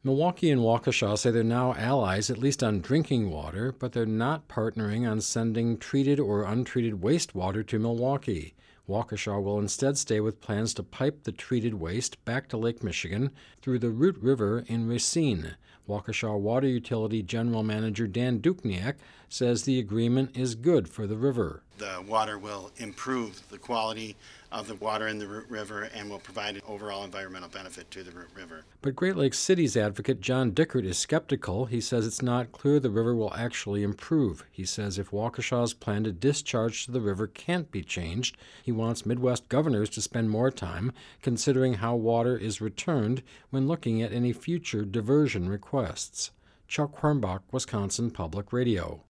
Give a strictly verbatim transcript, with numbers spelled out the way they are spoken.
Milwaukee and Waukesha say they're now allies, at least on drinking water, but they're not partnering on sending treated or untreated wastewater to Milwaukee. Waukesha will instead stay with plans to pipe the treated waste back to Lake Michigan through the Root River in Racine. Waukesha Water Utility General Manager Dan Dukniak says the agreement is good for the river. The water will improve the quality of the water in the Root River and will provide an overall environmental benefit to the Root River. But Great Lakes City's advocate John Dickert is skeptical. He says it's not clear the river will actually improve. He says if Waukesha's plan to discharge to the river can't be changed, he wants Midwest governors to spend more time considering how water is returned when looking at any future diversion requests. Chuck Hornbach, Wisconsin Public Radio.